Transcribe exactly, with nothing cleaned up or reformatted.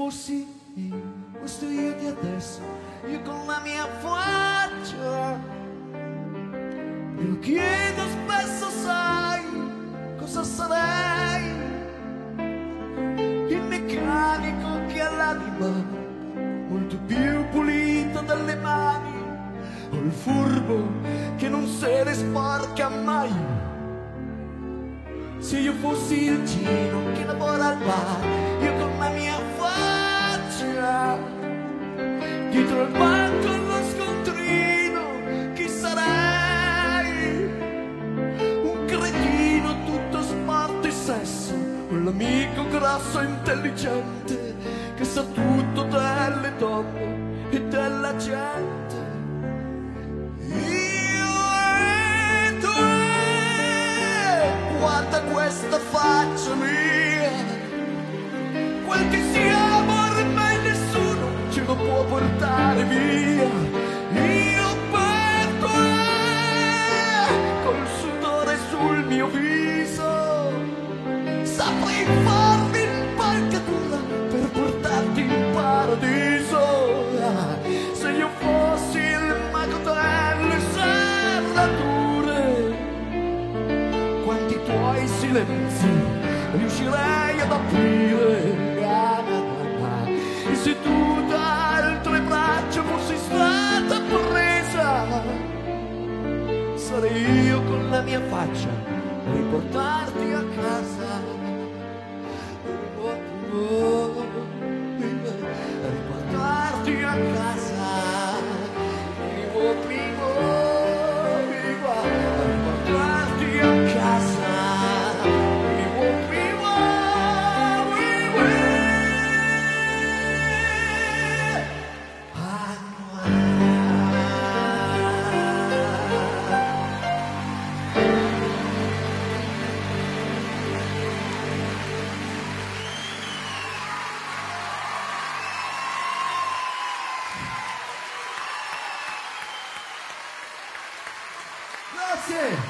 fossi io, questo io di adesso, io con la mia faccia, me lo chiedo spesso, sai cosa sarei? Il meccanico che ha l'anima molto più pulita delle mani, o il furbo che non se ne sporca mai. Se io fossi il Gino che lavora al bar, io con la mia faccia dietro al banco allo scontrino, chi sarei? Un cretino tutto sport e sesso, un amico grasso e intelligente che sa tutto delle donne e della gente. Io e tu, guarda questa faccia mia, quel che siamo ormai nessuno ce lo può portare via. Io per te, col sudore sul mio viso, saprei farmi impalcatura per portarti in paradiso. Se io fossi il mago delle serrature, quanti tuoi silenzi riuscirei ad aprire. E se tu da altre braccia fossi stata presa, sarei io con la mia faccia a riportarti a casa. Oh, oh, a riportarti a casa. Primo, primo, primo, a riportarti a casa. Primo, primo, primo. Grazie!